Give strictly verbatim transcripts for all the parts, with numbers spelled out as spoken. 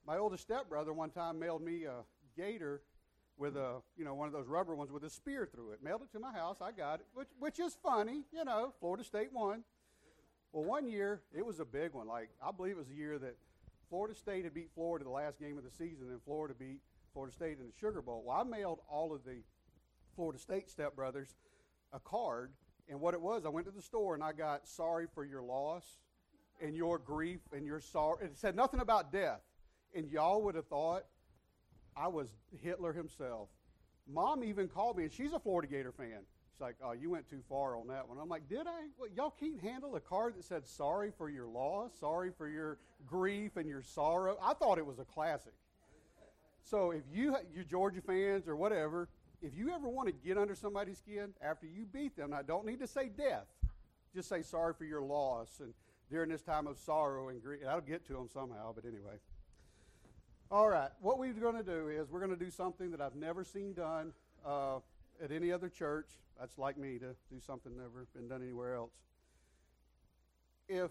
My oldest stepbrother one time mailed me a gator with a, you know, one of those rubber ones with a spear through it. Mailed it to my house. I got it, which, which is funny, you know, Florida State won. Well, one year, it was a big one. Like, I believe it was the year that Florida State had beat Florida the last game of the season, and Florida beat Florida State in the Sugar Bowl. Well, I mailed all of the Florida State stepbrothers a card, and what it was, I went to the store, and I got sorry for your loss and your grief and your sorrow. It said nothing about death, and y'all would have thought I was Hitler himself. Mom even called me, and she's a Florida Gator fan. She's like, oh, you went too far on that one. I'm like, did I? Well, y'all can't handle a card that said sorry for your loss, sorry for your grief and your sorrow. I thought it was a classic. So if you, you Georgia fans or whatever, if you ever want to get under somebody's skin after you beat them, I don't need to say death. Just say sorry for your loss and during this time of sorrow and grief. That'll get to them somehow, but anyway. All right, what we're going to do is we're going to do something that I've never seen done uh, at any other church. That's like me, to do something never been done anywhere else. If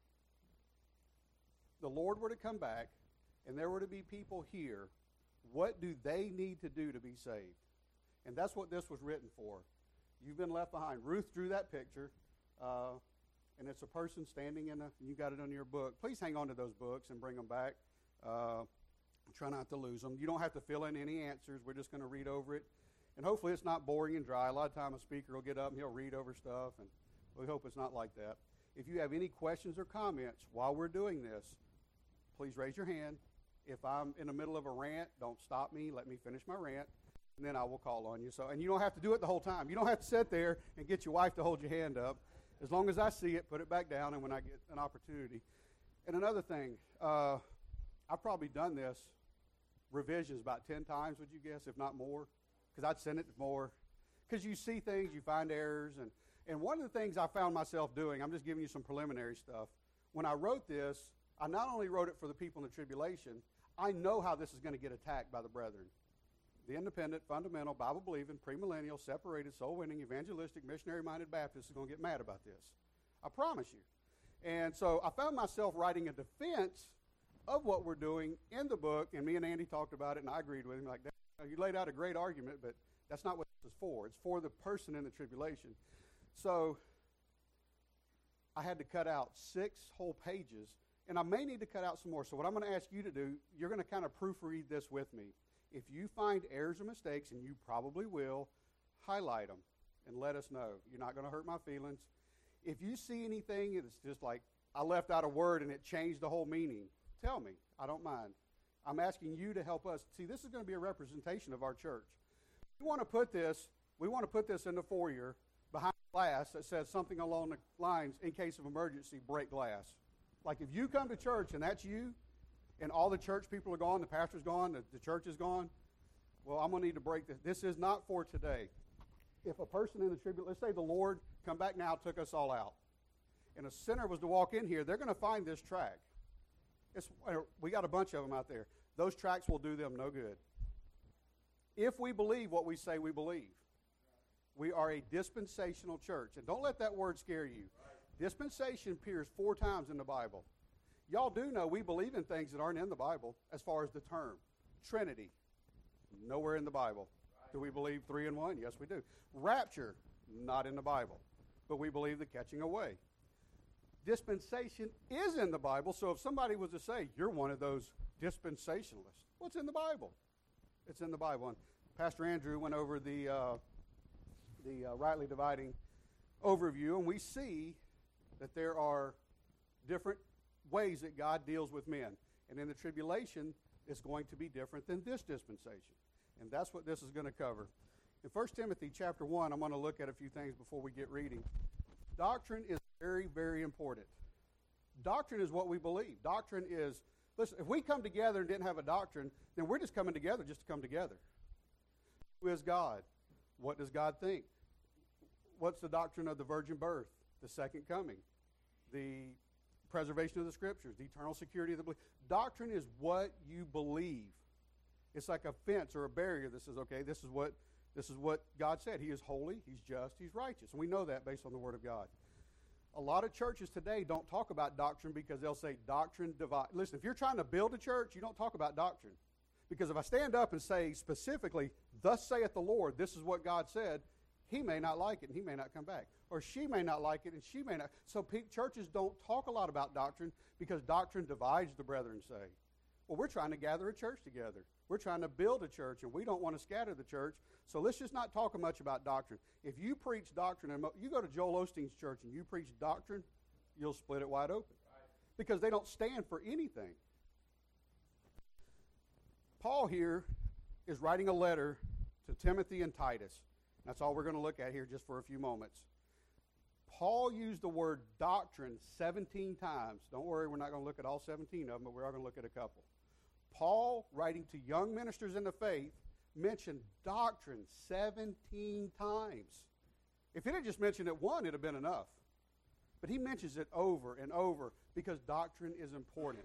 the Lord were to come back and there were to be people here, what do they need to do to be saved? And that's what this was written for. You've been left behind. Ruth drew that picture, uh, and it's a person standing in a, you got it on your book. Please hang on to those books and bring them back. Uh, try not to lose them. You don't have to fill in any answers. We're just going to read over it. And hopefully it's not boring and dry. A lot of time a speaker will get up and he'll read over stuff, and we hope it's not like that. If you have any questions or comments while we're doing this, please raise your hand. If I'm in the middle of a rant, don't stop me. Let me finish my rant, and then I will call on you. So, and you don't have to do it the whole time. You don't have to sit there and get your wife to hold your hand up. As long as I see it, put it back down, and when I get an opportunity. And another thing, uh, I've probably done this, revisions about ten times, would you guess, if not more? Because I'd send it more. Because you see things, you find errors. And, and one of the things I found myself doing, I'm just giving you some preliminary stuff. When I wrote this, I not only wrote it for the people in the tribulation, I know how this is going to get attacked by the brethren. The independent, fundamental, Bible-believing, premillennial, separated, soul-winning, evangelistic, missionary-minded Baptists is going to get mad about this. I promise you. And so I found myself writing a defense of what we're doing in the book, and me and Andy talked about it, and I agreed with him. Like, you laid out a great argument, but that's not what this is for. It's for the person in the tribulation. So I had to cut out six whole pages, and I may need to cut out some more. So what I'm going to ask you to do, you're going to kind of proofread this with me. If you find errors or mistakes, and you probably will, highlight them and let us know. You're not going to hurt my feelings. If you see anything that's just like, I left out a word and it changed the whole meaning, tell me. I don't mind. I'm asking you to help us. See, this is going to be a representation of our church. We want to put this, we want to put this in the foyer behind glass that says something along the lines, in case of emergency, break glass. Like if you come to church and that's you, and all the church people are gone, the pastor's gone, the, the church is gone, well, I'm going to need to break this. This is not for today. If a person in the tribulation, let's say the Lord come back now, took us all out, and a sinner was to walk in here, they're going to find this track. It's, we got a bunch of them out there. Those tracks will do them no good. If we believe what we say we believe, we are a dispensational church. And don't let that word scare you. Dispensation appears four times in the Bible. Y'all do know we believe in things that aren't in the Bible as far as the term. Trinity, nowhere in the Bible. Do we believe three in one? Yes, we do. Rapture, not in the Bible. But we believe the catching away. Dispensation is in the Bible, so if somebody was to say, you're one of those dispensationalists, what's in the Bible? It's in the Bible. And Pastor Andrew went over the, uh, the uh, rightly dividing overview, and we see that there are different ways that God deals with men. And in the tribulation, it's going to be different than this dispensation. And that's what this is going to cover. In First Timothy chapter one, I'm going to look at a few things before we get reading. Doctrine is very, very important. Doctrine is what we believe. Doctrine is, listen, if we come together and didn't have a doctrine, then we're just coming together just to come together. Who is God? What does God think? What's the doctrine of the virgin birth, the second coming, the preservation of the scriptures, the eternal security of the belief? Doctrine is what you believe. It's like a fence or a barrier that says, okay, this is what this is what God said. He is holy, He's just, He's righteous. And we know that based on the Word of God. A lot of churches today don't talk about doctrine because they'll say doctrine divide. Listen, if you're trying to build a church, you don't talk about doctrine. Because if I stand up and say specifically, thus saith the Lord, this is what God said, he may not like it and he may not come back. Or she may not like it and she may not. So pe- churches don't talk a lot about doctrine because doctrine divides the brethren, say. Well, we're trying to gather a church together. We're trying to build a church, and we don't want to scatter the church. So let's just not talk much about doctrine. If you preach doctrine, and you go to Joel Osteen's church and you preach doctrine, you'll split it wide open. Because they don't stand for anything. Paul here is writing a letter to Timothy and Titus. That's all we're going to look at here just for a few moments. Paul used the word doctrine seventeen times. Don't worry, we're not going to look at all seventeen of them, but we are going to look at a couple. Paul, writing to young ministers in the faith, mentioned doctrine seventeen times. If he had just mentioned it one, it would have been enough. But he mentions it over and over because doctrine is important.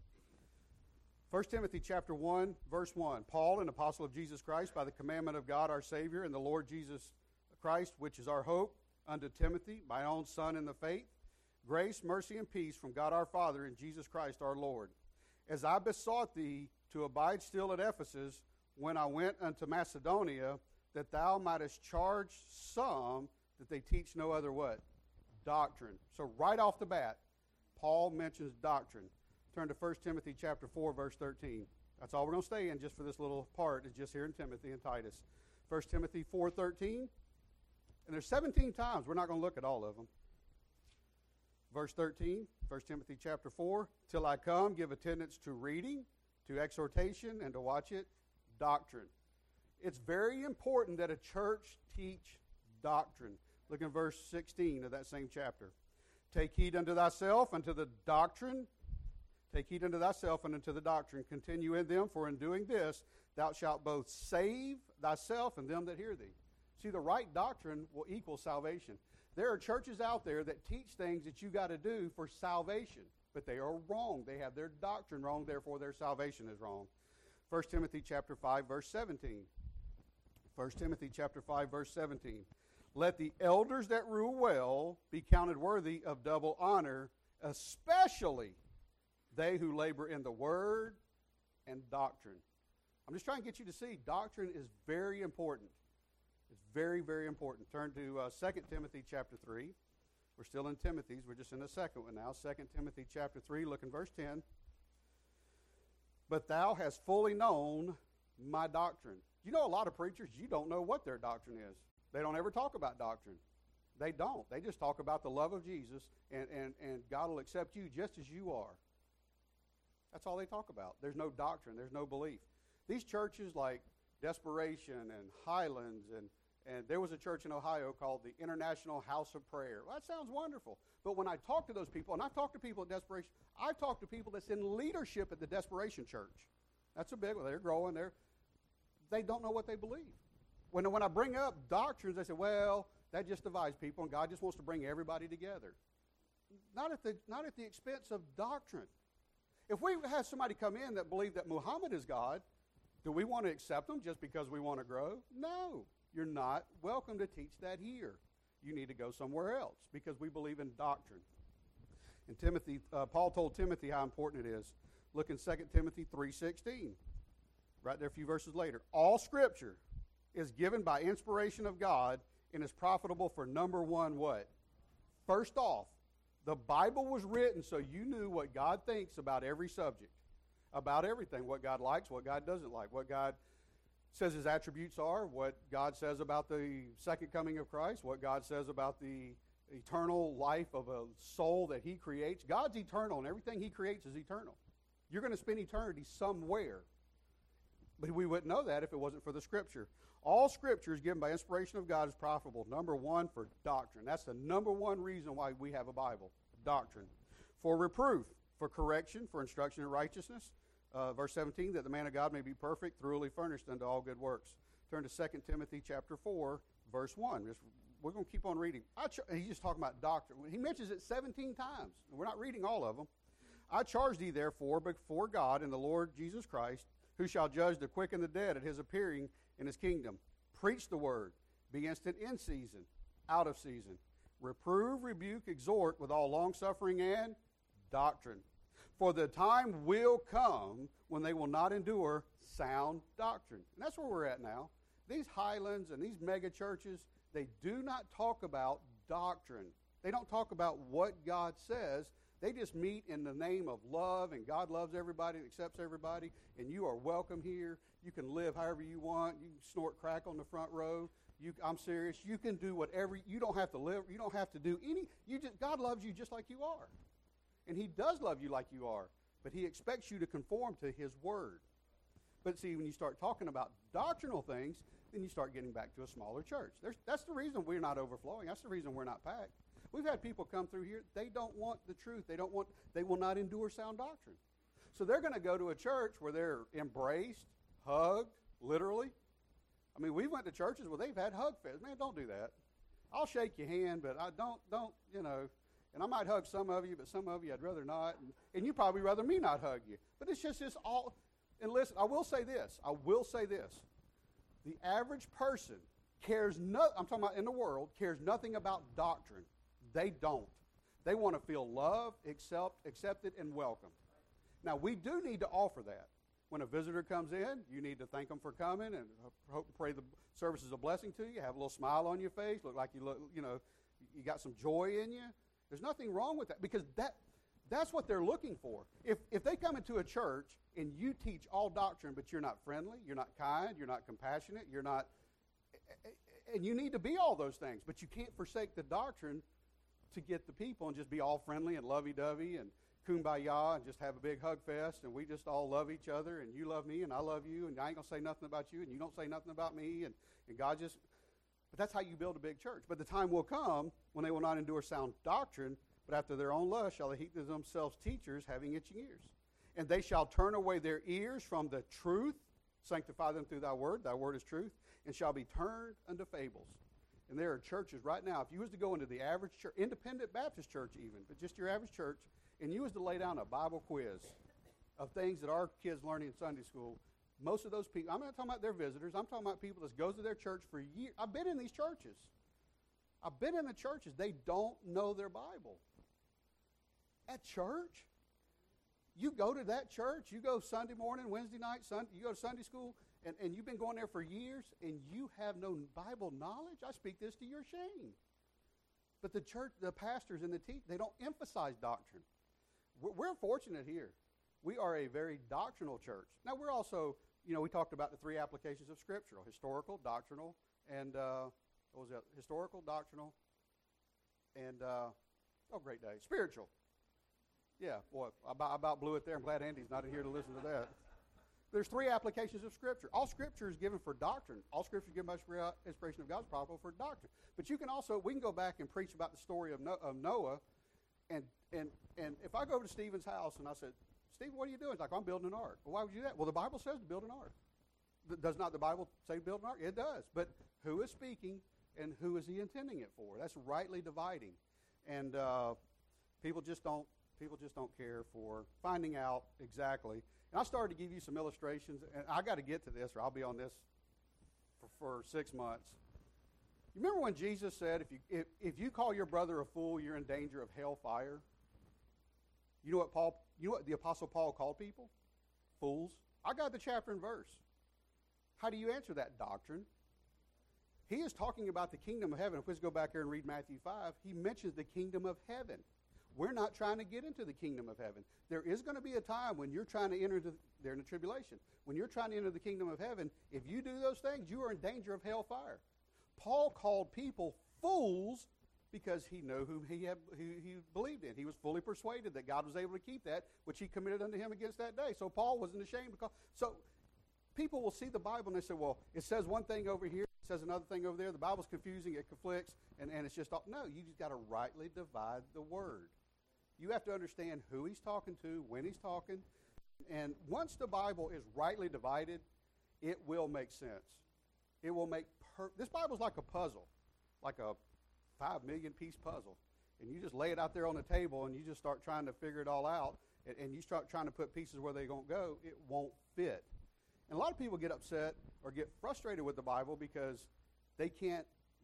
First Timothy chapter one, verse one. Paul, an apostle of Jesus Christ, by the commandment of God our Savior and the Lord Jesus Christ, which is our hope, unto Timothy, my own son in the faith, grace, mercy, and peace from God our Father and Jesus Christ our Lord. As I besought thee to abide still at Ephesus when I went unto Macedonia, that thou mightest charge some that they teach no other what? Doctrine. So right off the bat, Paul mentions doctrine. Turn to First Timothy chapter four, verse thirteen. That's all we're going to stay in just for this little part, is just here in Timothy and Titus. First Timothy four thirteen. And there's seventeen times. We're not going to look at all of them. Verse thirteen, First Timothy chapter four. Till I come, give attendance to reading, to exhortation, and to watch it, doctrine. It's very important that a church teach doctrine. Look in verse sixteen of that same chapter. Take heed unto thyself, unto the doctrine. Take heed unto thyself and unto the doctrine. Continue in them, for in doing this thou shalt both save thyself and them that hear thee. See, the right doctrine will equal salvation. There are churches out there that teach things that you got to do for salvation, but they are wrong. They have their doctrine wrong, therefore their salvation is wrong. First Timothy chapter five, verse seventeen. First Timothy chapter five, verse seventeen. Let the elders that rule well be counted worthy of double honor, especially they who labor in the word and doctrine. I'm just trying to get you to see doctrine is very important. It's very, very important. Turn to uh, Second Timothy chapter three. We're still in Timothy's. We're just in the second one now. Second Timothy chapter three, look in verse ten. But thou hast fully known my doctrine. You know, a lot of preachers, you don't know what their doctrine is. They don't ever talk about doctrine. They don't. They just talk about the love of Jesus, and, and, and God will accept you just as you are. That's all they talk about. There's no doctrine. There's no belief. These churches like Desperation and Highlands, and, and there was a church in Ohio called the International House of Prayer. Well, that sounds wonderful. But when I talk to those people, and I've talked to people at Desperation, I've talked to people that's in leadership at the Desperation Church. That's a big one. They're growing. They're, they don't know what they believe. When, when I bring up doctrines, they say, well, that just divides people, and God just wants to bring everybody together. Not at the, not at the expense of doctrine. If we have somebody come in that believe that Muhammad is God, do we want to accept them just because we want to grow? No. You're not welcome to teach that here. You need to go somewhere else because we believe in doctrine. And Timothy, uh, Paul told Timothy how important it is. Look in Second Timothy three sixteen. Right there a few verses later. All Scripture is given by inspiration of God and is profitable for number one what? First off, the Bible was written so you knew what God thinks about every subject, about everything, what God likes, what God doesn't like, what God says his attributes are, what God says about the second coming of Christ, what God says about the eternal life of a soul that he creates. God's eternal, and everything he creates is eternal. You're going to spend eternity somewhere. But we wouldn't know that if it wasn't for the Scripture. All Scripture is given by inspiration of God is profitable. Number one, for doctrine. That's the number one reason why we have a Bible. Doctrine. For reproof, for correction, for instruction in righteousness. Uh, verse seventeen, that the man of God may be perfect, thoroughly furnished unto all good works. Turn to Second Timothy chapter four, verse one. Just, we're going to keep on reading. I ch- he's just talking about doctrine. He mentions it seventeen times. We're not reading all of them. I charge thee, therefore, before God and the Lord Jesus Christ, who shall judge the quick and the dead at his appearing in his kingdom. Preach the word. Be instant in season, out of season. reprove, rebuke, exhort with all longsuffering and doctrine. For the time will come when they will not endure sound doctrine. And that's where we're at now. These Highlands and these mega churches, they do not talk about doctrine. They don't talk about what God says. They just meet in the name of love, and God loves everybody and accepts everybody, and you are welcome here. You can live however you want. You can snort crack on the front row. You, I'm serious. You can do whatever. You don't have to live. You don't have to do any. You just, God loves you just like you are. And he does love you like you are, but he expects you to conform to his word. But see, when you start talking about doctrinal things, then you start getting back to a smaller church. There's, that's the reason we're not overflowing. That's the reason we're not packed. We've had people come through here. They don't want the truth. They don't want. They will not endure sound doctrine. So they're going to go to a church where they're embraced, hugged, literally. I mean, we went to churches where they've had hug fests. Man, don't do that. I'll shake your hand, but I don't, don't, you know, and I might hug some of you, but some of you I'd rather not. And, and you probably rather me not hug you. But it's just this all, and listen, I will say this. I will say this. The average person cares, no, I'm talking about in the world, cares nothing about doctrine. They don't. They want to feel loved, accept, accepted, and welcomed. Now, we do need to offer that. When a visitor comes in, you need to thank them for coming and hope and pray the service is a blessing to you. Have a little smile on your face, look like you look, you know, you got some joy in you. There's nothing wrong with that because that that's what they're looking for. If if they come into a church and you teach all doctrine, but you're not friendly, you're not kind, you're not compassionate, you're not, and you need to be all those things, but you can't forsake the doctrine to get the people and just be all friendly and lovey-dovey and kumbaya and just have a big hug fest and we just all love each other and you love me and I love you and I ain't going to say nothing about you and you don't say nothing about me and, and God just, but that's how you build a big church. But the time will come when they will not endure sound doctrine, but after their own lust shall they heap to themselves teachers having itching ears. And they shall turn away their ears from the truth, sanctify them through thy word, thy word is truth, and shall be turned unto fables. And there are churches right now, if you was to go into the average church, independent Baptist church even, but just your average church, and you was to lay down a Bible quiz of things that our kids learn in Sunday school, most of those people, I'm not talking about their visitors, I'm talking about people that goes to their church for years. I've been in these churches. I've been in the churches. They don't know their Bible. At church? You go to that church, you go Sunday morning, Wednesday night, Sunday, you go to Sunday school, and, and you've been going there for years, and you have no Bible knowledge? I speak this to your shame. But the church, the pastors and the teachers, they don't emphasize doctrine. We're, we're fortunate here. We are a very doctrinal church. Now, we're also, you know, we talked about the three applications of Scripture, historical, doctrinal, and, uh, what was that? Historical, doctrinal, and, uh, oh, great day, spiritual. Yeah, boy, I about, I about blew it there. I'm glad Andy's not in here to listen to that. There's three applications of Scripture. All Scripture is given for doctrine. All Scripture is given by inspiration of God's power for doctrine. But you can also, we can go back and preach about the story of, no, of Noah, and, and, and if I go to Stephen's house and I said, Stephen, what are you doing? He's like, I'm building an ark. Well, why would you do that? Well, the Bible says to build an ark. Th- does not the Bible say to build an ark? It does. But who is speaking and who is he intending it for? That's rightly dividing. And uh, people just don't people just don't care for finding out exactly. And I started to give you some illustrations, and I got to get to this, or I'll be on this for, for six months. You remember when Jesus said, if you if, if you call your brother a fool, you're in danger of hellfire? You know what Paul? You know what the Apostle Paul called people? Fools. I got the chapter and verse. How do you answer that doctrine? He is talking about the kingdom of heaven. If we just go back here and read Matthew five, he mentions the kingdom of heaven. We're not trying to get into the kingdom of heaven. There is going to be a time when you're trying to enter the, they're in the tribulation. When you're trying to enter the kingdom of heaven, if you do those things, you are in danger of hellfire. Paul called people fools because he knew whom he, had, who he believed in. He was fully persuaded that God was able to keep that, which he committed unto him against that day. So Paul wasn't ashamed to call. So people will see the Bible and they say, well, it says one thing over here, it says another thing over there. The Bible's confusing, it conflicts, and, and it's just all. No, you just got to rightly divide the word. You have to understand who he's talking to, when he's talking. And once the Bible is rightly divided, it will make sense. It will make per- this Bible's like a puzzle, like a five million piece puzzle. And you just lay it out there on the table and you just start trying to figure it all out, and, and you start trying to put pieces where they don't go, it won't fit. And a lot of people get upset or get frustrated with the Bible because they can't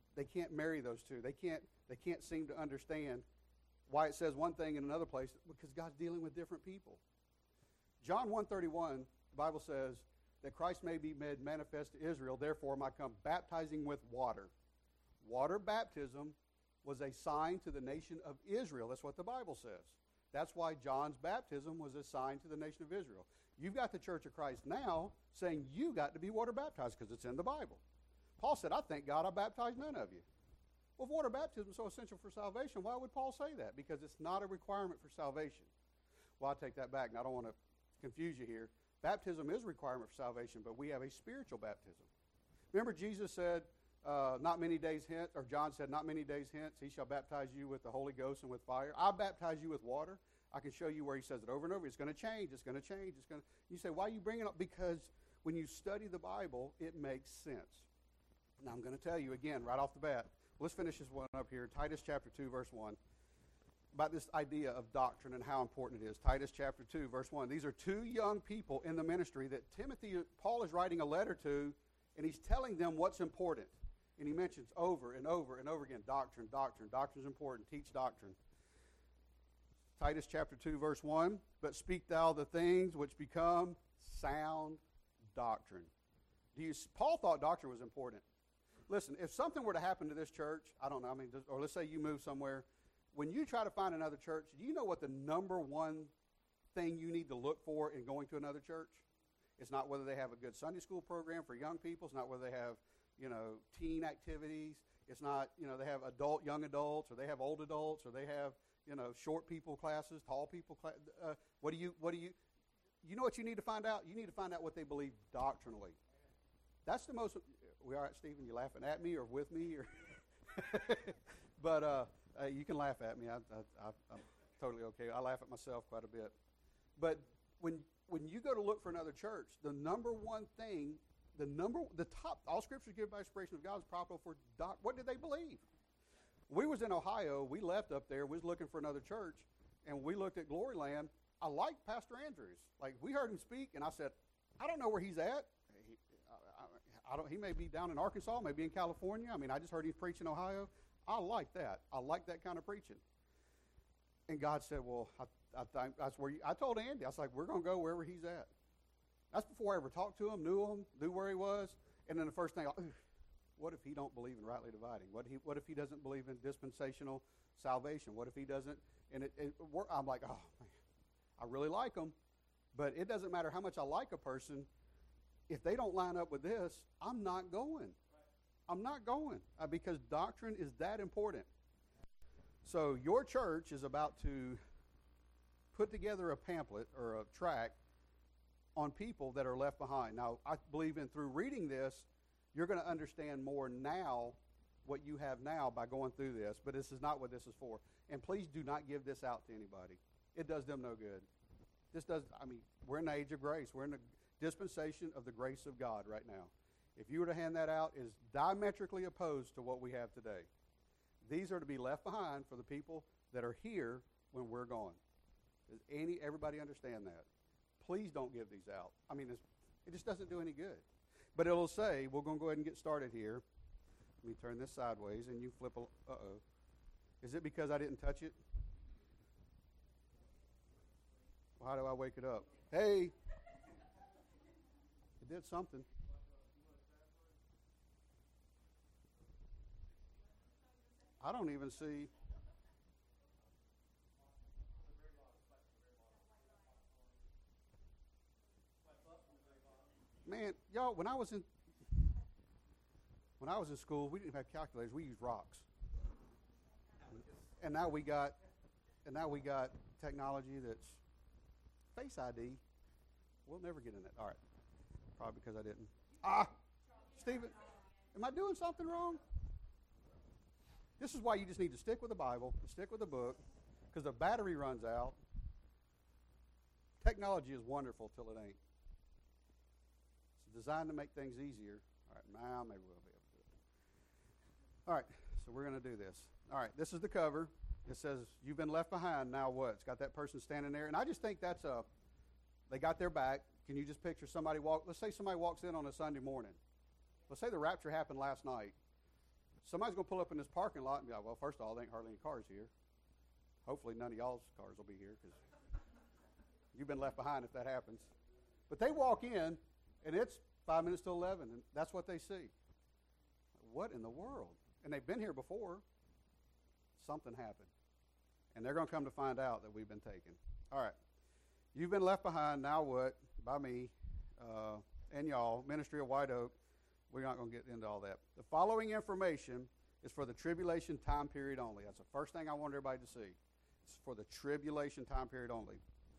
they can't marry those two. They can't, they can't seem to understand why it says one thing in another place, because God's dealing with different people. John one thirty-one, the Bible says that Christ may be made manifest to Israel, therefore am I come baptizing with water. Water baptism was a sign to the nation of Israel. That's what the Bible says. That's why John's baptism was a sign to the nation of Israel. You've got the Church of Christ now saying you got to be water baptized because it's in the Bible. Paul said, I thank God I baptized none of you. Well, if water baptism is so essential for salvation, why would Paul say that? Because it's not a requirement for salvation. Well, I take that back, and I don't want to confuse you here. Baptism is a requirement for salvation, but we have a spiritual baptism. Remember Jesus said, uh, not many days hence, or John said, not many days hence, he shall baptize you with the Holy Ghost and with fire. I'll baptize you with water. I can show you where he says it over and over. It's going to change. It's going to change. It's going to. You say, why are you bringing it up? Because when you study the Bible, it makes sense. Now, I'm going to tell you again, right off the bat. Let's finish this one up here. Titus chapter two, verse one. About this idea of doctrine and how important it is. Titus chapter two, verse one. These are two young people in the ministry that Timothy, Paul is writing a letter to, and he's telling them what's important. And he mentions over and over and over again, doctrine, doctrine. Doctrine is important. Teach doctrine. Titus chapter two, verse one. But speak thou the things which become sound doctrine. Do you, Paul thought doctrine was important. Listen, if something were to happen to this church, I don't know, I mean, just, or let's say you move somewhere, when you try to find another church, do you know what the number one thing you need to look for in going to another church? It's not whether they have a good Sunday school program for young people. It's not whether they have, you know, teen activities. It's not, you know, they have adult, young adults, or they have old adults, or they have, you know, short people classes, tall people classes. Uh, what do you, what do you, you know what you need to find out? You need to find out what they believe doctrinally. That's the most, we all right, Stephen? You laughing at me or with me? Or but uh, uh, you can laugh at me. I, I, I, I'm totally okay. I laugh at myself quite a bit. But when when you go to look for another church, the number one thing, the number, the top, all scriptures given by inspiration of God is proper for doc. What did they believe? We was in Ohio. We left up there. We was looking for another church, and we looked at Glory Land. I liked Pastor Andrews. Like, we heard him speak, and I said, I don't know where he's at. He, I, I don't. He may be down in Arkansas, maybe in California. I mean, I just heard him preach in Ohio. I like that. I like that kind of preaching. And God said, well, I, I think that's where you, I told Andy, I was like, we're going to go wherever he's at. That's before I ever talked to him, knew him, knew where he was. And then the first thing, I, what if he don't believe in rightly dividing? What if he, what if he doesn't believe in dispensational salvation? What if he doesn't? And it, it, I'm like, oh, man, I really like him. But it doesn't matter how much I like a person. If they don't line up with this, I'm not going. I'm not going uh, because doctrine is that important. So your church is about to put together a pamphlet or a tract on people that are left behind. Now, I believe in through reading this, you're going to understand more now what you have now by going through this, but this is not what this is for. And please do not give this out to anybody. It does them no good. This does, I mean, we're in the age of grace. We're in the dispensation of the grace of God right now. If you were to hand that out, it is diametrically opposed to what we have today. These are to be left behind for the people that are here when we're gone. Does any everybody understand that? Please don't give these out. I mean, it's, it just doesn't do any good. But it'll say, we're going to go ahead and get started here. Let me turn this sideways, and you flip a, uh-oh. Is it because I didn't touch it? Well, how do I wake it up? Hey! It did something. I don't even see. Man, y'all, when I was in when I was in school, we didn't have calculators. We used rocks. And now we got and now we got technology that's Face I D. We'll never get in that. All right. Probably because I didn't. Ah, Stephen, am I doing something wrong? This is why you just need to stick with the Bible, stick with the book, because the battery runs out. Technology is wonderful till it ain't. It's designed to make things easier. All right, now maybe we'll be able to do it. All right, so we're going to do this. All right, this is the cover. It says, you've been left behind, now what? It's got that person standing there. And I just think that's a, they got their back. Can you just picture somebody walk, let's say somebody walks in on a Sunday morning. Let's say the rapture happened last night. somebody's going to pull up in this parking lot and be like, well, first of all, there ain't hardly any cars here. Hopefully none of y'all's cars will be here because you've been left behind if that happens. But they walk in, and it's five minutes to eleven, and that's what they see. What in the world? And they've been here before. Something happened. And they're going to come to find out that we've been taken. All right. You've been left behind, now what, by me uh, and y'all, Ministry of White Oak. We're not going to get into all that. The following information is for the tribulation time period only. That's the first thing I want everybody to see. It's for the tribulation time period only.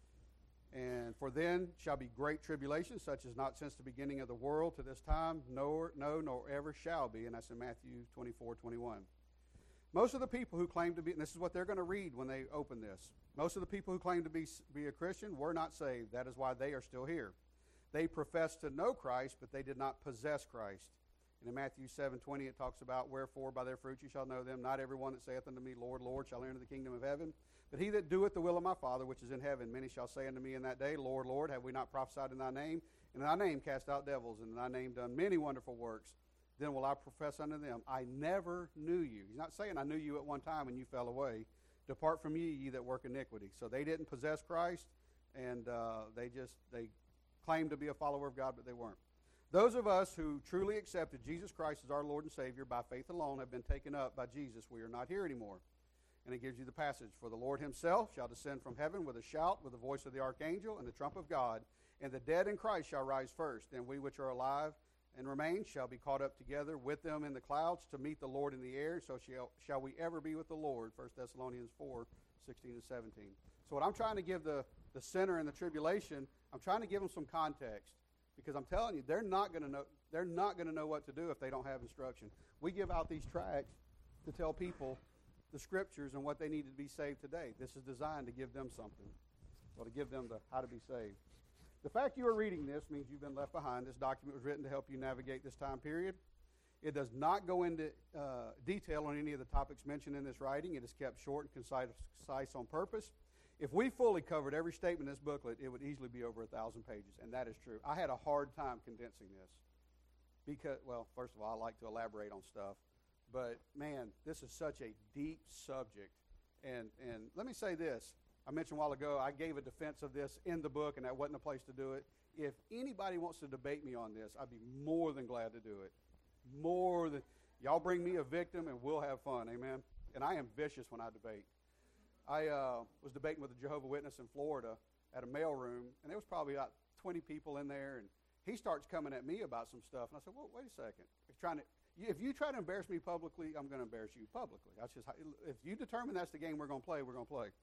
And for then shall be great tribulation, such as not since the beginning of the world to this time, nor, no, nor ever shall be. And that's in Matthew twenty-four twenty-one. Most of the people who claim to be, and this is what they're going to read when they open this, most of the people who claim to be, be a Christian were not saved. That is why they are still here. They profess to know Christ, but they did not possess Christ. And in Matthew seven twenty, it talks about, wherefore by their fruit you shall know them. Not everyone that saith unto me, Lord, Lord, shall enter the kingdom of heaven, but he that doeth the will of my Father which is in heaven. Many shall say unto me in that day, Lord, Lord, have we not prophesied in thy name? And in thy name cast out devils, and in thy name done many wonderful works. Then will I profess unto them, I never knew you. He's not saying I knew you at one time and you fell away. Depart from ye, ye that work iniquity. So they didn't possess Christ, and uh, they just, they claimed to be a follower of God, but they weren't. Those of us who truly accepted Jesus Christ as our Lord and Savior by faith alone have been taken up by Jesus. We are not here anymore. And it gives you the passage. For the Lord himself shall descend from heaven with a shout, with the voice of the archangel, and the trump of God. And the dead in Christ shall rise first. Then we which are alive and remain shall be caught up together with them in the clouds to meet the Lord in the air. So shall, shall we ever be with the Lord. First Thessalonians four, sixteen and seventeen. So what I'm trying to give the, the sinner in the tribulation, I'm trying to give them some context. Because I'm telling you, they're not going to know. They're not going to know what to do if they don't have instruction. We give out these tracts to tell people the scriptures and what they need to be saved today. This is designed to give them something, or to give them the how to be saved. The fact you are reading this means you've been left behind. This document was written to help you navigate this time period. It does not go into uh, detail on any of the topics mentioned in this writing. It is kept short and concise, concise on purpose. If we fully covered every statement in this booklet, it would easily be over a thousand pages, and that is true. I had a hard time condensing this because, well, first of all, I like to elaborate on stuff, but man, this is such a deep subject. And and let me say this. I mentioned a while ago, I gave a defense of this in the book, and that wasn't the place to do it. If anybody wants to debate me on this, I'd be more than glad to do it. More than, y'all bring me a victim, and we'll have fun, amen? And I am vicious when I debate. I uh, was debating with a Jehovah's Witness in Florida at a mailroom, and there was probably about twenty people in there, and he starts coming at me about some stuff, and I said, well, wait a second. He's trying to, if you try to embarrass me publicly, I'm going to embarrass you publicly. That's just how, if you determine that's the game we're going to play, we're going to play.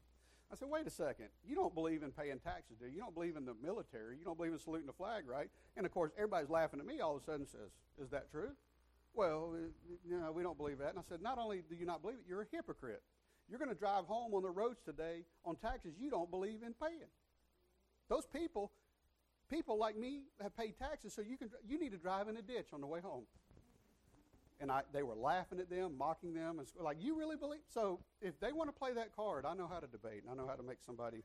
I said, wait a second. You don't believe in paying taxes, do you? You don't believe in the military. You don't believe in saluting the flag, right? And, of course, everybody's laughing at me all of a sudden and says, is that true? Well, you know, we don't believe that. And I said, not only do you not believe it, you're a hypocrite. You're going to drive home on the roads today on taxes you don't believe in paying. Those people, people like me have paid taxes, so you can you need to drive in a ditch on the way home. And I, they were laughing at them, mocking them, and like, you really believe? So if they want to play that card, I know how to debate, and I know how to make somebody.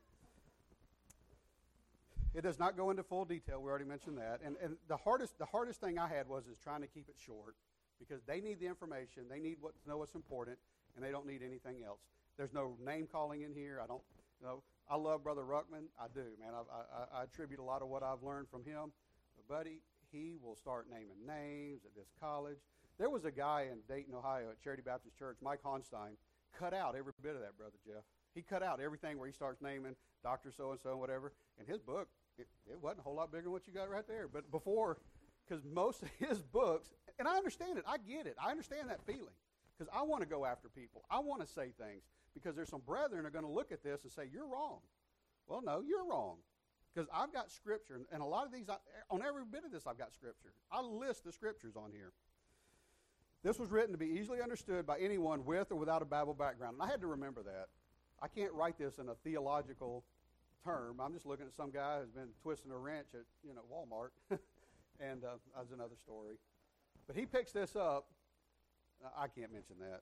It does not go into full detail. We already mentioned that. And and the hardest the hardest thing I had was is trying to keep it short, because they need the information, they need what to know what's important, and they don't need anything else. There's no name calling in here. I don't, you know, I love Brother Ruckman. I do, man. I, I, I attribute a lot of what I've learned from him. But, buddy, he will start naming names at this college. There was a guy in Dayton, Ohio at Charity Baptist Church, Mike Honstein, cut out every bit of that, Brother Jeff. He cut out everything where he starts naming Doctor So-and-so and whatever. And his book, it, it wasn't a whole lot bigger than what you got right there. But before, because most of his books, and I understand it. I get it. I understand that feeling. Because I want to go after people. I want to say things. Because there's some brethren that are going to look at this and say, you're wrong. Well, no, you're wrong. Because I've got Scripture. And a lot of these, on every bit of this, I've got Scripture. I list the Scriptures on here. This was written to be easily understood by anyone with or without a Bible background. And I had to remember that. I can't write this in a theological term. I'm just looking at some guy who's been twisting a wrench at, you know, Walmart. and uh, that's another story. But he picks this up. I can't mention that.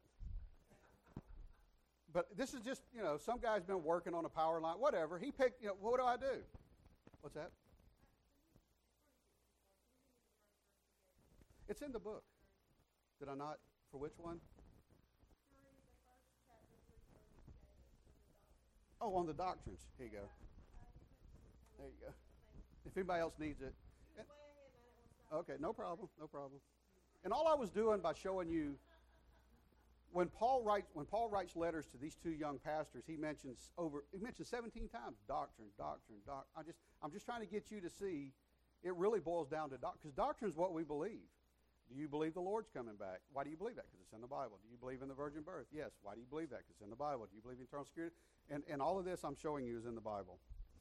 But this is just, you know, some guy's been working on a power line, whatever. He picked, you know, what do I do? What's that? It's in the book. Did I not For which one? Oh, on the doctrines. Here you go. There you go. If anybody else needs it. Okay, no problem, no problem. And all I was doing by showing you, when Paul writes, when Paul writes letters to these two young pastors, he mentions over, he mentions seventeen times doctrine, doctrine, doc. I just, I'm just trying to get you to see, it really boils down to doctrine, because doctrine is what we believe. Do you believe the Lord's coming back? Why do you believe that? Because it's in the Bible. Do you believe in the virgin birth? Yes. Why do you believe that? Because it's in the Bible. Do you believe in eternal security? And and all of this I'm showing you is in the Bible.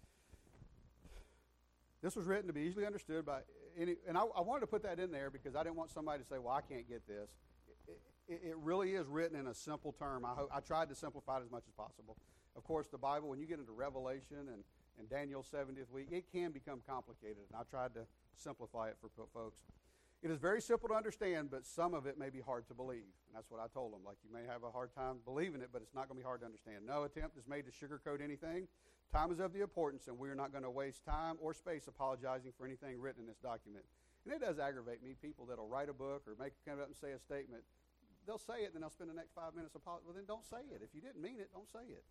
This was written to be easily understood by any, and I, I wanted to put that in there because I didn't want somebody to say, well, I can't get this. It, it, it really is written in a simple term. I, I tried to simplify it as much as possible. Of course, the Bible, when you get into Revelation and, and Daniel's seventieth week, it can become complicated, and I tried to simplify it for folks. It is very simple to understand, but some of it may be hard to believe. And that's what I told them. Like, you may have a hard time believing it, but it's not going to be hard to understand. No attempt is made to sugarcoat anything. Time is of the importance, and we are not going to waste time or space apologizing for anything written in this document. And it does aggravate me, people that will write a book or make come up and say a statement. They'll say it, and then they'll spend the next five minutes apologizing. Well, then don't say it. If you didn't mean it, don't say it.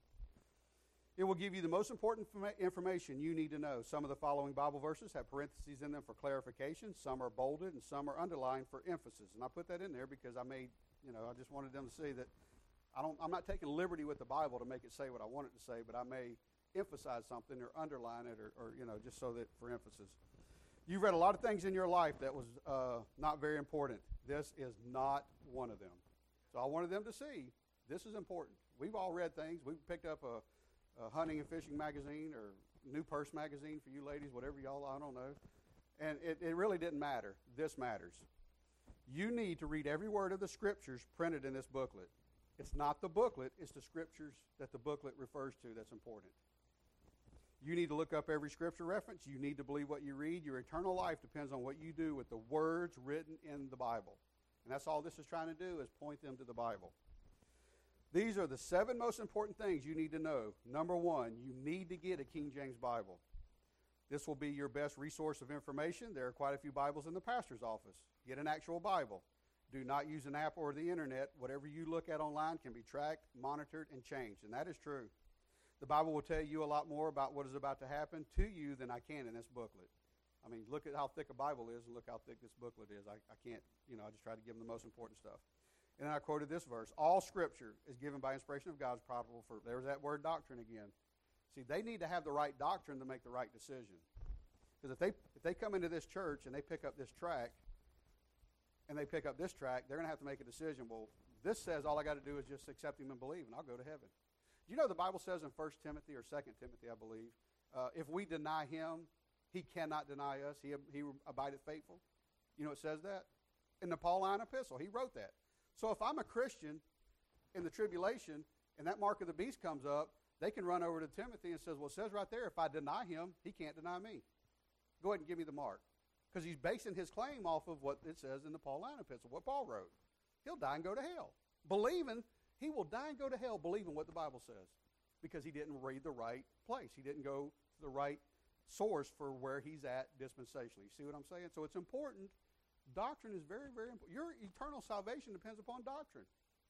It will give you the most important information you need to know. Some of the following Bible verses have parentheses in them for clarification. Some are bolded, and some are underlined for emphasis. And I put that in there because I made, you know, I just wanted them to see that I don't, I'm not taking liberty with the Bible to make it say what I want it to say, but I may emphasize something or underline it or, or you know, just so that for emphasis. You've read a lot of things in your life that was uh, not very important. This is not one of them. So I wanted them to see this is important. We've all read things. We've picked up a A hunting and fishing magazine or New Purse magazine for you ladies, whatever y'all, I don't know. And it, it really didn't matter. This matters. You need to read every word of the scriptures printed in this booklet. It's not the booklet, it's the scriptures that the booklet refers to that's important. You need to look up every scripture reference. You need to believe what you read. Your eternal life depends on what you do with the words written in the Bible. And that's all this is trying to do is point them to the Bible. These are the seven most important things you need to know. Number one, you need to get a King James Bible. This will be your best resource of information. There are quite a few Bibles in the pastor's office. Get an actual Bible. Do not use an app or the internet. Whatever you look at online can be tracked, monitored, and changed, and that is true. The Bible will tell you a lot more about what is about to happen to you than I can in this booklet. I mean, look at how thick a Bible is and look how thick this booklet is. I, I can't, you know, I just try to give them the most important stuff. And then I quoted this verse. All Scripture is given by inspiration of God, is profitable for, there's that word doctrine again. See, they need to have the right doctrine to make the right decision. Because if they, if they come into this church and they pick up this tract, and they pick up this tract, they're going to have to make a decision. Well, this says all I got to do is just accept him and believe, and I'll go to heaven. Do you know the Bible says in First Timothy or Second Timothy, I believe, uh, if we deny him, he cannot deny us. He, he abideth faithful. You know it says that? In the Pauline epistle, he wrote that. So if I'm a Christian in the tribulation and that mark of the beast comes up, they can run over to Timothy and says, well, it says right there, if I deny him, he can't deny me. Go ahead and give me the mark. Because he's basing his claim off of what it says in the Pauline epistle, what Paul wrote. He'll die and go to hell. Believing, he will die and go to hell believing what the Bible says. Because he didn't read the right place. He didn't go to the right source for where he's at dispensationally. You see what I'm saying? So it's important. Doctrine is very, very important. Your eternal salvation depends upon doctrine.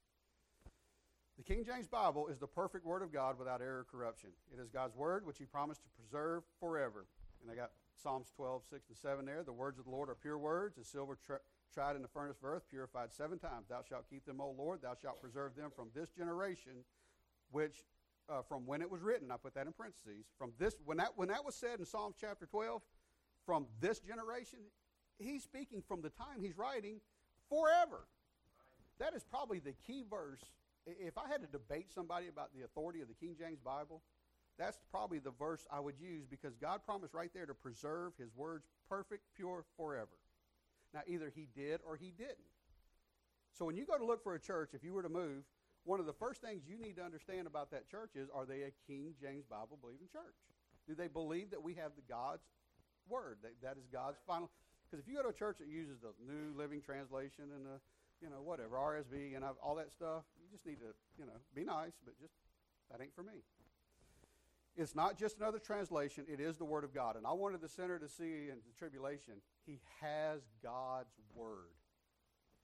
The King James Bible is the perfect Word of God without error or corruption. It is God's Word which he promised to preserve forever. And I got Psalms twelve, six and seven there. The words of the Lord are pure words, as silver tri- tried in the furnace of earth, purified seven times. Thou shalt keep them, O Lord. Thou shalt preserve them from this generation, which uh, from when it was written. I put that in parentheses. From this, when that when that was said in Psalms chapter twelve, from this generation, he's speaking from the time he's writing forever. That is probably the key verse. If I had to debate somebody about the authority of the King James Bible, that's probably the verse I would use, because God promised right there to preserve his words perfect, pure, forever. Now, either he did or he didn't. So when you go to look for a church, if you were to move, one of the first things you need to understand about that church is, are they a King James Bible-believing church? Do they believe that we have the God's Word, that, that is God's final? Because if you go to a church that uses the New Living Translation and the, you know, whatever, R S V and all that stuff, you just need to, you know, be nice, but just, that ain't for me. It's not just another translation. It is the Word of God. And I wanted the sinner to see in the tribulation, he has God's Word.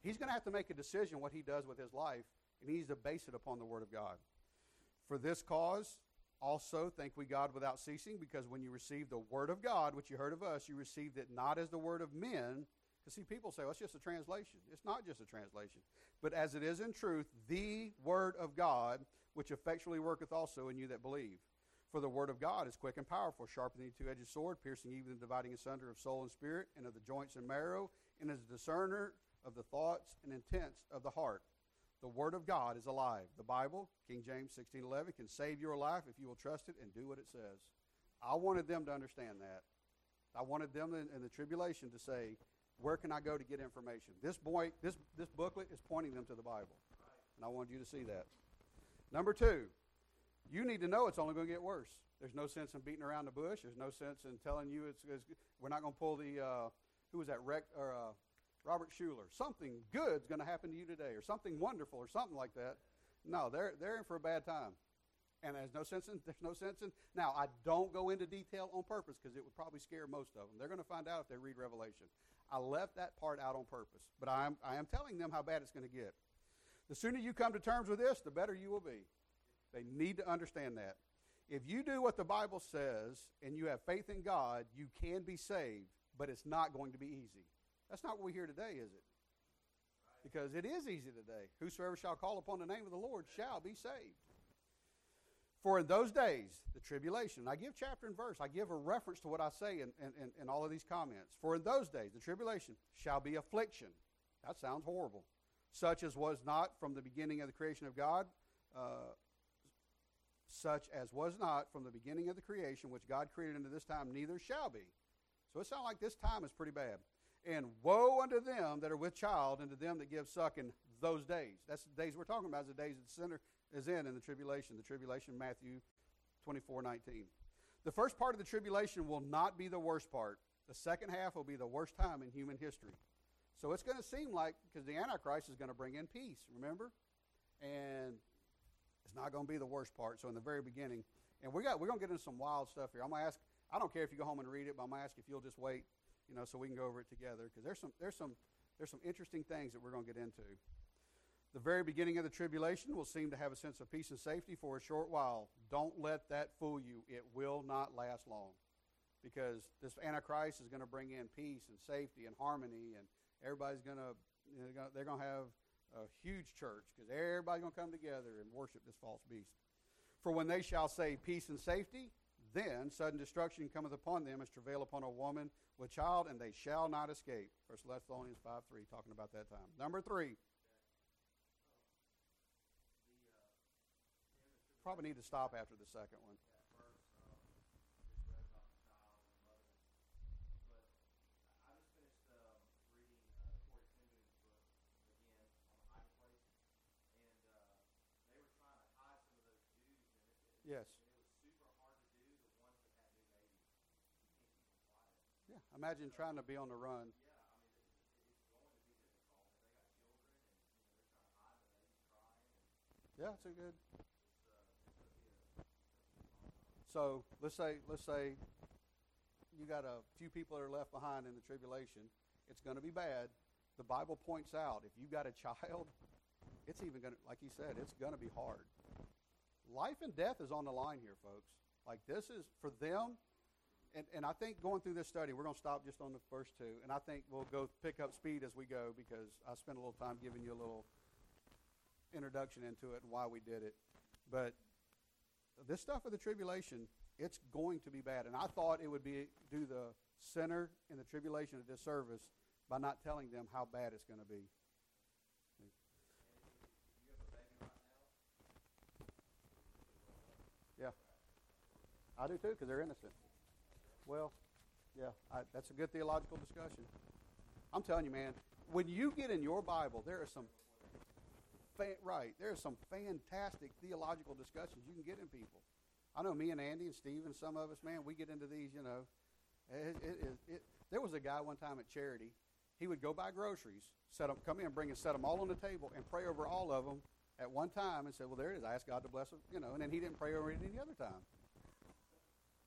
he's going to have to make a decision what he does with his life, and he needs to base it upon the Word of God. For this cause, also thank we God without ceasing, because when you received the Word of God, which you heard of us, you received it not as the word of men. Because, see, people say, well, it's just a translation. It's not just a translation. But as it is in truth, the Word of God, which effectually worketh also in you that believe. For the Word of God is quick and powerful, sharper than a two-edged sword, piercing even and dividing asunder of soul and spirit, and of the joints and marrow, and is a discerner of the thoughts and intents of the heart. The Word of God is alive. The Bible, King James sixteen eleven, can save your life if you will trust it and do what it says. I wanted them to understand that. I wanted them in, in the tribulation to say, where can I go to get information? This boy, this, this booklet is pointing them to the Bible. And I wanted you to see that. Number two, you need to know it's only going to get worse. There's no sense in beating around the bush. There's no sense in telling you it's, it's we're not going to pull the, uh, who was that, Rec, or, uh, Robert Schuller. Something good's going to happen to you today, or something wonderful, or something like that. No, they're, they're in for a bad time. And there's no sense in, there's no sense in, now I don't go into detail on purpose because it would probably scare most of them. They're going to find out if they read Revelation. I left that part out on purpose, but I am, I am telling them how bad it's going to get. The sooner you come to terms with this, the better you will be. They need to understand that. If you do what the Bible says and you have faith in God, you can be saved, but it's not going to be easy. That's not what we hear today, is it? Because it is easy today. Whosoever shall call upon the name of the Lord shall be saved. For in those days, the tribulation, I give chapter and verse, I give a reference to what I say in, in, in all of these comments. For in those days, the tribulation shall be affliction. That sounds horrible. Such as was not from the beginning of the creation of God, uh, such as was not from the beginning of the creation, which God created unto this time, neither shall be. So it sounds like this time is pretty bad. And woe unto them that are with child, and to them that give suck in those days. That's the days we're talking about, is the days that the sinner is in in the tribulation. The tribulation, Matthew twenty-four nineteen. The first part of the tribulation will not be the worst part. The second half will be the worst time in human history. So it's going to seem like, because the Antichrist is going to bring in peace, remember? And it's not going to be the worst part. So in the very beginning, and we got, we're going to get into some wild stuff here. I'm going to ask, I don't care if you go home and read it, but I'm going to ask if you'll just wait, you know, so we can go over it together, because there's some, there's some, there's some interesting things that we're going to get into. The very beginning of the tribulation will seem to have a sense of peace and safety for a short while. Don't let that fool you. It will not last long, because this Antichrist is going to bring in peace and safety and harmony, and everybody's going to, you know, they're going to have a huge church, because everybody's going to come together and worship this false beast. For when they shall say peace and safety, then sudden destruction cometh upon them as travail upon a woman with child, and they shall not escape. First Thessalonians five three, talking about that time. Number three. Probably need to stop after the second one. Yes. Yeah, imagine trying to be on the run. Yeah, it's a good. So let's say let's say you got a few people that are left behind in the tribulation. It's going to be bad. The Bible points out if you got a child, it's even going to, like he said, it's going to be hard. Life and death is on the line here, folks. Like, this is for them. And, and I think going through this study, we're going to stop just on the first two. And I think we'll go pick up speed as we go, because I spent a little time giving you a little introduction into it and why we did it. But this stuff with the tribulation, it's going to be bad. And I thought it would be do the sinner in the tribulation a disservice by not telling them how bad it's going to be. Yeah, I do too, because they're innocent. Well, yeah, I, that's a good theological discussion. I'm telling you, man, when you get in your Bible, there are some, fa- right, there are some fantastic theological discussions you can get in people. I know me and Andy and Steve and some of us, man, we get into these, you know. It, it, it, it, there was a guy one time at Charity. He would go buy groceries, set them, come in, bring and set them all on the table, and pray over all of them at one time, and say, well, there it is. I asked God to bless them, you know, and then he didn't pray over it any other time.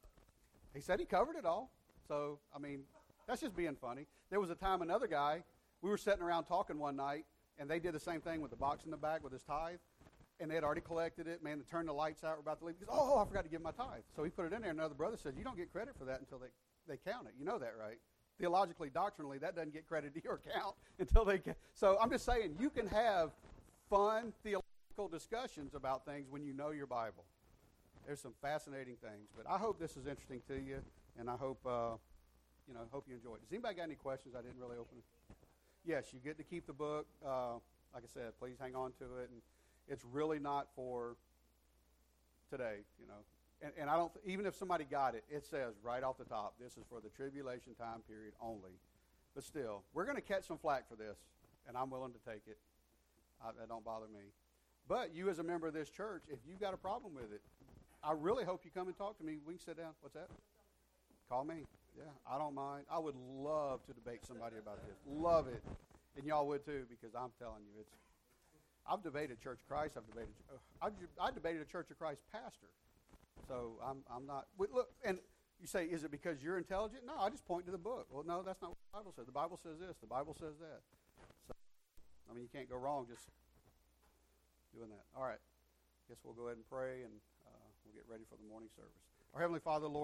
He said he covered it all. So, I mean, that's just being funny. There was a time another guy we were sitting around talking one night, and they did the same thing with the box in the back with his tithe. And they had already collected it. Man, they turned the lights out. We're about to leave. He goes, oh, I forgot to give my tithe. So he put it in there. And another brother says, you don't get credit for that until they, they count it. You know that, right? Theologically, doctrinally, that doesn't get credit to your account until they count. So I'm just saying, you can have fun theological discussions about things when you know your Bible. There's some fascinating things. But I hope this is interesting to you, and I hope, uh, you know, hope you enjoy it. Does anybody got any questions? I didn't really open it. Yes, you get to keep the book. Uh, like I said, please hang on to it. And it's really not for today, you know. And, and I don't, even if somebody got it, it says right off the top, this is for the tribulation time period only. But still, we're going to catch some flack for this, and I'm willing to take it. I, that don't bother me. But you as a member of this church, if you've got a problem with it, I really hope you come and talk to me. We can sit down. What's that? Call me. Yeah, I don't mind. I would love to debate somebody about this. Love it. And y'all would too, because I'm telling you, it's, I've debated Church of Christ. I've debated. Uh, I've, I debated a Church of Christ pastor. So I'm. I'm not. Look, and you say, is it because you're intelligent? No, I just point to the book. Well, no, that's not what the Bible says. The Bible says this. The Bible says that. So, I mean, you can't go wrong just doing that. All right. Guess we'll go ahead and pray, and uh, we'll get ready for the morning service. Our Heavenly Father, Lord.